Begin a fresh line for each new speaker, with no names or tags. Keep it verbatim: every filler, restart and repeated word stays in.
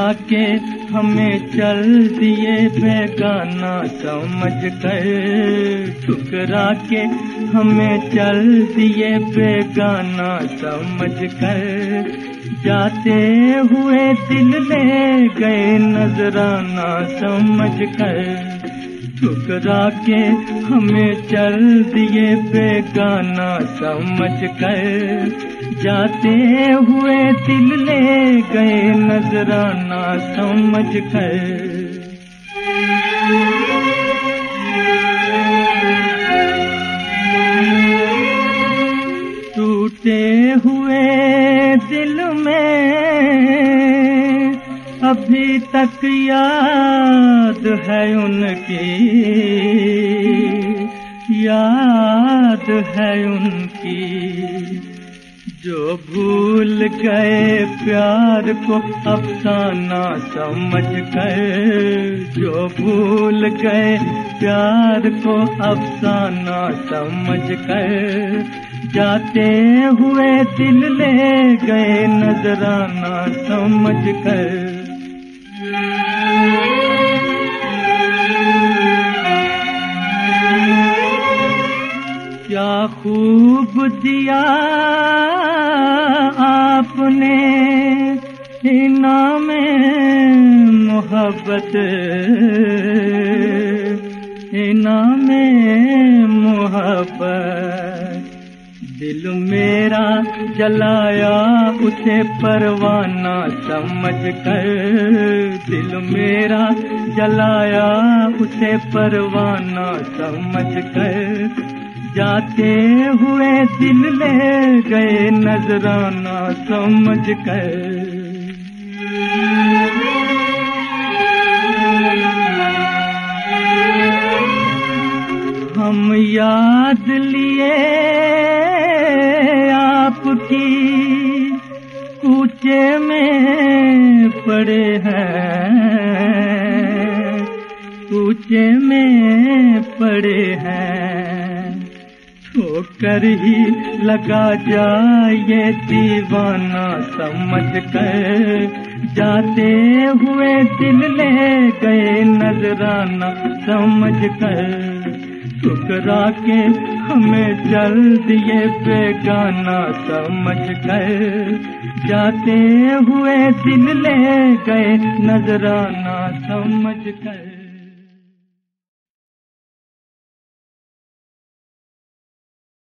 ठुकरा के हमें चल दिए बेगाना समझ कर, ठुकरा के हमें चल दिए बेगाना समझ कर, जाते हुए दिल ले गए नजराना समझ कर, ठुकरा के हमें चल दिए बेगाना समझ कर, जाते हुए दिल ले गए नजराना समझ कर। टूटे हुए दिल में अभी तक याद है उनकी, याद है उनकी, जो भूल गए प्यार को अफसाना समझ कर, जो भूल गए प्यार को अफसाना समझ कर, जाते हुए दिल ले गए नजराना समझ कर। क्या खूब दिया आपने इनाम मोहब्बत, इनाम मोहब्बत, दिल मेरा जलाया उसे परवाना समझ कर, दिल मेरा जलाया उसे परवाना समझ कर, जाते हुए दिल ले गए नजराना समझ कर। हम याद लिए आपकी कूचे में पड़े हैं, कूचे में पड़े हैं, ठोकर ही लगा जाए दीवाना समझ कर, जाते हुए दिल ले गए नजराना समझ कर, ठुकरा के हमें चल दिए बेगाना समझ कर, जाते हुए दिल ले गए नजराना समझ कर।